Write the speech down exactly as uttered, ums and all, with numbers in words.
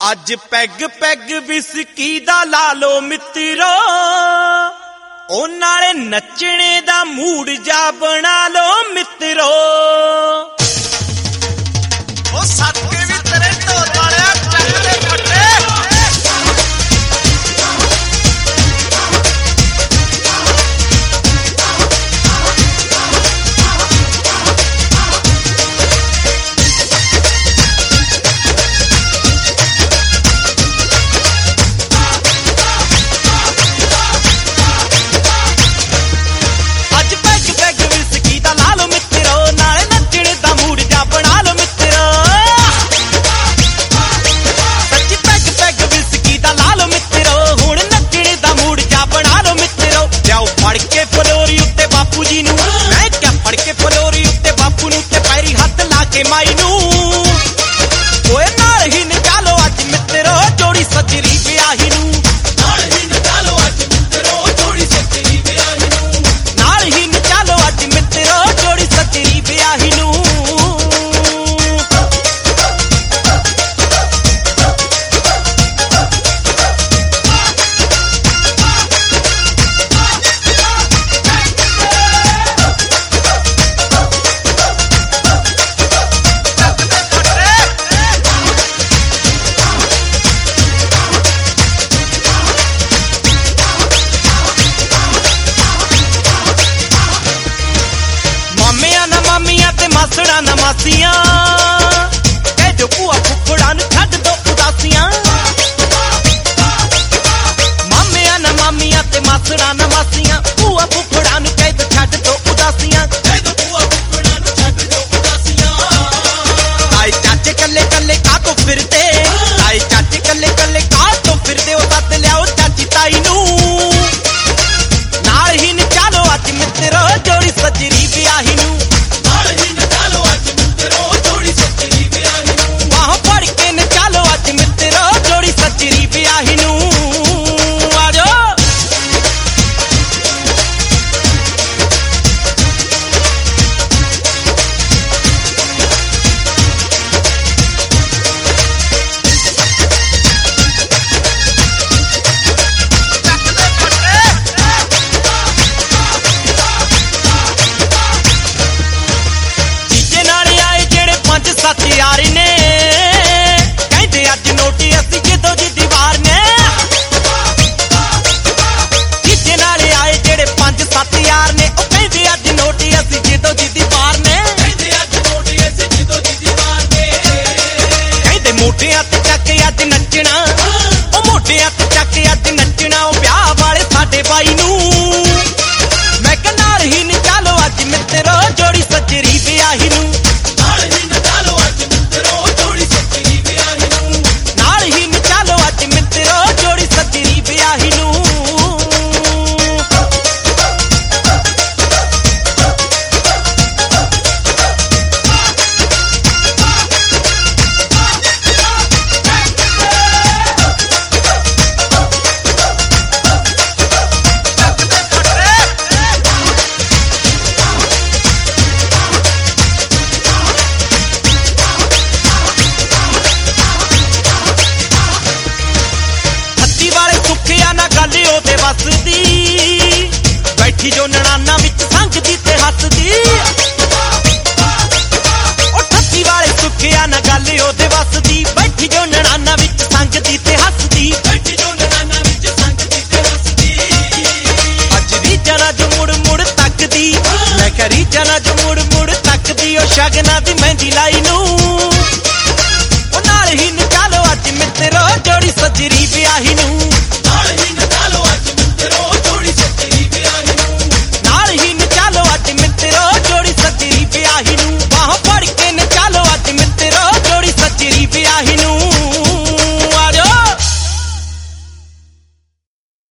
ਅੱਜ peg peg whisky ਦਾ ਲਾ ਲੋ ਮਿੱਤਰੋ, ਉਹ ਨਾਲੇ ਨੱਚਣੇ ਦਾ ਮੂਡ ਜਾ ਬਣਾ ਲੋ ਮਿੱਤਰੋ। ਉਹ ਸਦਕੇ ਵੀ ਤੇਰੇ ਢੋਲ ਵਾਲਿਆ ਚੱਕ ਦੇ ਫੱਟੇ। ਮਾਸੜਾ ਨਾ ਮਾਸੀਆਂ ਕਹਿ ਜੋ ਭੂਆ ਫੁੱਫੜਾਂ ਨੂੰ ਛੱਡ ਦੋ ਉਦਾਸੀਆਂ। ਮਾਮਿਆਂ ਨਾ ਮਾਮੀਆਂ ਤੇ ਮਾਸੜਾ ਨਾ ਮਾਸੀਆਂ, ਭੂਆ ਫੁੱਫੜਾਂ ਨੂੰ ਕਹਿ ਦੋ ਛੱਡ ਦੋ ਉਦਾਸੀਆਂ। ਕਹਿ ਦੋ ਭੂਆ ਫੁੱਫੜਾਂ ਨੂੰ ਛੱਡ ਦੋ ਉਦਾਸੀਆਂ। ਤਾਏ ਚਾਚੇ ਕੱਲੇ ਕੱਲੇ ਕਾਹ ਤੋਂ ਫਿਰਦੇ, ਤਾਏ ਚਾਚੇ ਕੱਲੇ ਕੱਲੇ ਕਾਹ ਤੋਂ ਫਿਰਦੇ। ਉਹ ਸੱਦ ਲਿਆਓ ਚਾਚੀ ਤਾਈ ਨੂੰ, ਨਾਲ ਹੀ ਨਚਾਲੋ ਅੱਜ ਮਿੱਤਰੋ ਜੋੜੀ ਸੱਜਰੀ ਵਿਆਹੀ ਨੂੰ। ਯਾਰੀ ਨੇ ਕਹਿੰਦੇ ਅੱਜ ਨੋਟੀ ਅਸੀਂ ਜਿੱਦੋਂ ਦੀ ਦੀਵਾਰ ਨੇ। ਜੀਜੇ ਨਾਲ ਆਏ ਜਿਹੜੇ ਪੰਜ ਸੱਤ ਯਾਰ ਨੇ, ਉਹ ਕਹਿੰਦੇ ਅੱਜ ਨੋਟੀ ਅਸੀਂ ਜਿੱਦੋਂ ਦੀ ਦੀਵਾਰ ਨੇ। ਕਹਿੰਦੇ ਅੱਜ ਨੋਟੀ ਅਸੀਂ ਜਿੱਦੋਂ ਦੀ ਦੀਵਾਰ ਨੇ। ਕਹਿੰਦੇ ਮੋਢਿਆਂ ਤੇ ਚੱਕ ਅੱਜ ਨੱਚਣਾ, ਉਹ ਮੋਢਿਆਂ ਤੇ ਚੱਕ ਅੱਜ ਨੱਚਣਾ। ਉਹ ਵਿਆਹ ਵਾਲੇ ਸਾਡੇ ਬਾਈ ਨੂੰ ਮੈਂ ਕਿਹਾ ਨਾਲ ਹੀ ਨਚਾਲੋ ਅੱਜ ਮਿੱਤਰੋ ਜੋੜੀ ਸੱਜਰੀ ਵਿਆਹੀ ਨੂੰ। ਉਹਦੇ ਵੱਸਦੀ ਬੈਠੀ ਜੋ ਨਨਾਨਾ ਵਿੱਚ ਸੰਗਦੀ ਤੇ ਹੱਸਦੀ। ਉਹ ਠੱਤੀ ਵਾਲੇ ਸੁੱਖਿਆ ਨਾ ਗੱਲ ਉਹਦੇ ਵੱਸਦੀ, ਬੈਠੀ ਜੋ ਨਨਾਨਾ ਵਿੱਚ ਸੰਗਦੀ ਤੇ ਹੱਸਦੀ। ਬੈਠੀ ਜੋ ਨਨਾਨਾ ਵਿੱਚ ਸੰਗਦੀ ਤੇ ਹੱਸਦੀ। ਅੱਜ ਰੀਝਾਂ ਨਾਲ ਜੋ ਮੁੜ ਮੁੜ ਤੱਕਦੀ, ਮੈਂ ਕਿਹਾ ਰੀਝਾਂ ਨਾਲ ਜੋ ਮੁੜ ਮੁੜ ਤੱਕਦੀ। ਉਹ ਸ਼ਗਨਾਂ ਦੀ ਮਹਿੰਦੀ ਲਾਈ